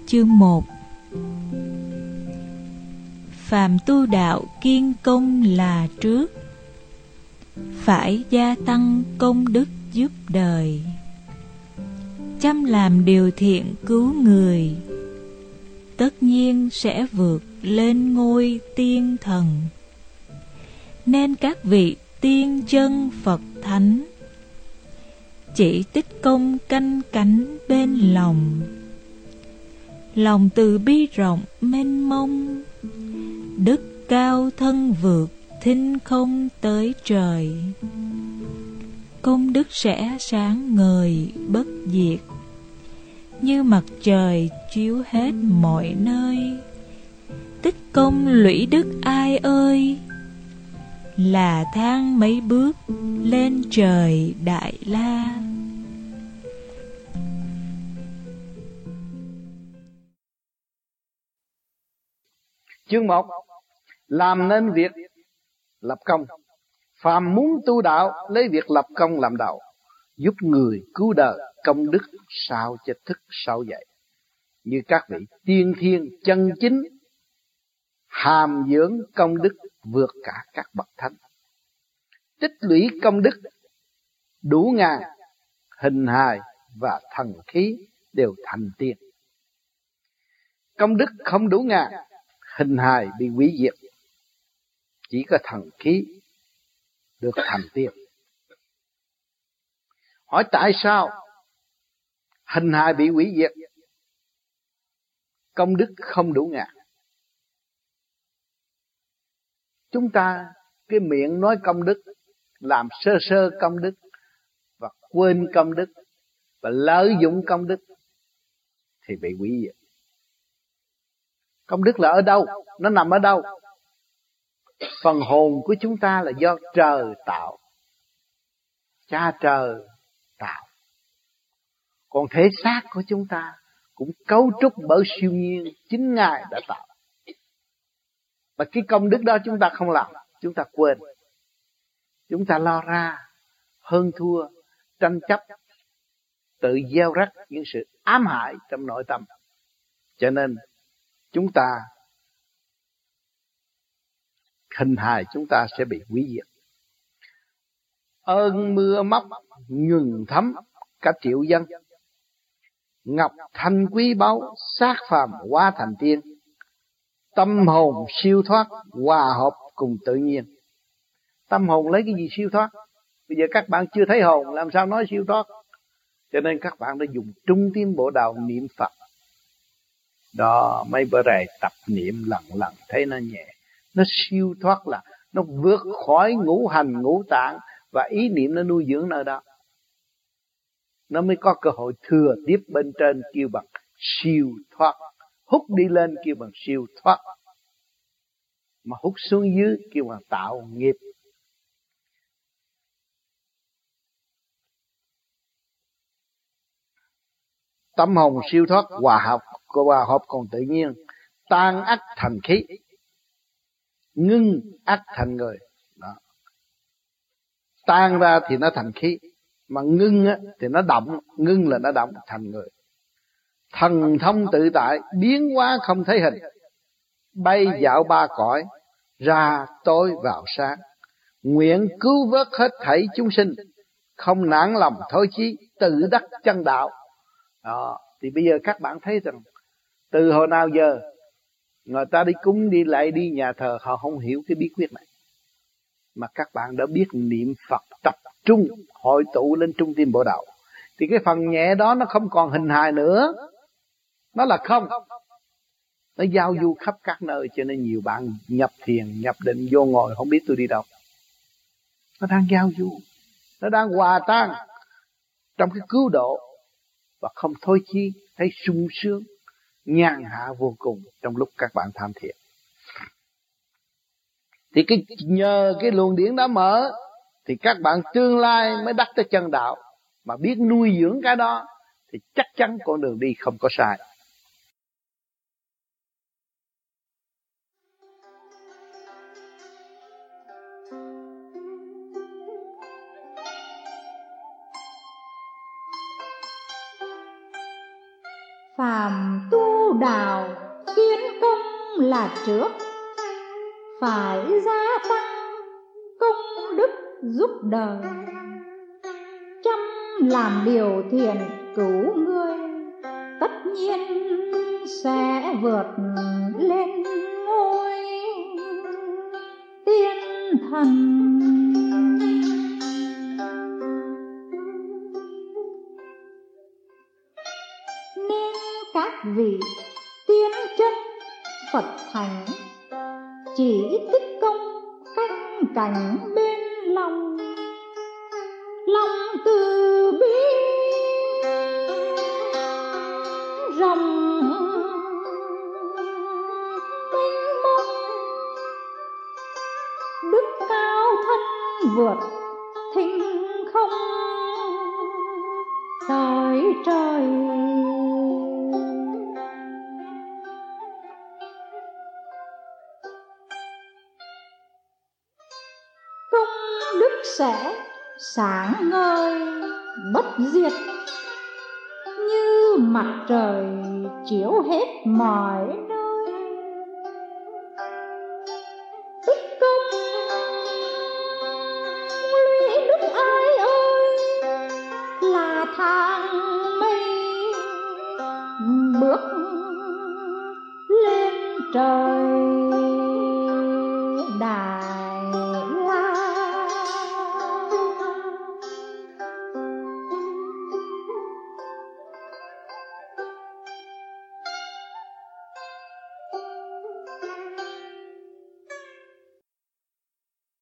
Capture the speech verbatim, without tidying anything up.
Chương một. Phàm tu đạo kiên công là trước, phải gia tăng công đức giúp đời. Chăm làm điều thiện cứu người, tất nhiên sẽ vượt lên ngôi tiên thần. Nên các vị tiên chân Phật Thánh chỉ tích công canh cánh bên lòng. Lòng từ bi rộng mênh mông, đức cao thân vượt thinh không tới trời. Công đức sẽ sáng ngời bất diệt, như mặt trời chiếu hết mọi nơi. Tích công lũy đức ai ơi, là thang mấy bước lên trời Đại La. Chương một. Làm nên việc lập công. Phàm muốn tu đạo, lấy việc lập công làm đầu, giúp người cứu đời, công đức sao cho thức sâu dậy. Như các vị tiên thiên chân chính, hàm dưỡng công đức vượt cả các bậc thánh. Tích lũy công đức đủ ngàn, hình hài và thần khí đều thành tiên. Công đức không đủ ngàn, hình hài bị hủy diệt, chỉ có thần khí được thành tiên. Hỏi tại sao hình hài bị hủy diệt, công đức không đủ ngàn? Chúng ta cái miệng nói công đức, làm sơ sơ công đức và quên công đức và lợi dụng công đức thì bị hủy diệt. Công đức là ở đâu? Nó nằm ở đâu? Phần hồn của chúng ta là do trời tạo, cha trời tạo. Còn thể xác của chúng ta cũng cấu trúc bởi siêu nhiên, chính Ngài đã tạo. Và cái công đức đó chúng ta không làm, chúng ta quên. Chúng ta lo ra hơn thua, tranh chấp, tự gieo rắc những sự ám hại trong nội tâm. Cho nên chúng ta, hình hài chúng ta sẽ bị hủy diệt. Ơn mưa móc ngừng thấm cả triệu dân, ngọc thanh quý báu xác phàm hóa thành tiên. Tâm hồn siêu thoát hòa hợp cùng tự nhiên. Tâm hồn lấy cái gì siêu thoát? Bây giờ các bạn chưa thấy hồn, làm sao nói siêu thoát? Cho nên các bạn đã dùng trung tim bộ đạo niệm Phật. Đó, mấy bữa rày tập niệm lần lần thấy nó nhẹ. Nó siêu thoát là nó vượt khỏi ngũ hành ngũ tạng, và ý niệm nó nuôi dưỡng nơi đó. Nó mới có cơ hội thừa tiếp bên trên kêu bằng siêu thoát. Hút đi lên kêu bằng siêu thoát, mà hút xuống dưới kêu bằng tạo nghiệp. Tâm hồn siêu thoát hòa hợp, hòa hợp còn tự nhiên, tan ắt thành khí, ngưng ắt thành người. Đó. Tan ra thì nó thành khí, mà ngưng á, thì nó động, ngưng là nó động thành người. Thần thông tự tại, biến hóa không thấy hình, bay dạo ba cõi, ra tối vào sáng, nguyện cứu vớt hết thảy chúng sinh, không nản lòng thối chí, tự đắc chân đạo. Đó, thì bây giờ các bạn thấy rằng từ hồi nào giờ người ta đi cúng đi lại đi nhà thờ, họ không hiểu cái bí quyết này, mà các bạn đã biết niệm Phật tập trung hội tụ lên trung tim bộ đạo, thì cái phần nhẹ đó nó không còn hình hài nữa, nó là không, nó giao du khắp các nơi. Cho nên nhiều bạn nhập thiền, nhập định, vô ngồi không biết tôi đi đâu. Nó đang giao du, nó đang hòa tan trong cái cứu độ, và không thôi chi, thấy sung sướng, nhàn hạ vô cùng trong lúc các bạn tham thiền. Thì cái nhờ cái luồng điển đã mở, thì các bạn tương lai mới đắc tới chân đạo. Mà biết nuôi dưỡng cái đó thì chắc chắn con đường đi không có sai. Phàm tu tu đạo kiến công là trước, phải gia tăng công đức giúp đời. Chăm làm điều thiện cứu người, tất nhiên sẽ vượt lên ngôi tiên thần. Nên các vị tiên chân Phật thánh chỉ tích công canh cảnh bên lòng, lòng từ bi rộng mênh mông, đức cao thân vượt thinh không cõi trời. Công đức sẽ sáng ngời bất diệt, như mặt trời chiếu hết mọi nơi. Tích công lũy đức ai ơi, là tha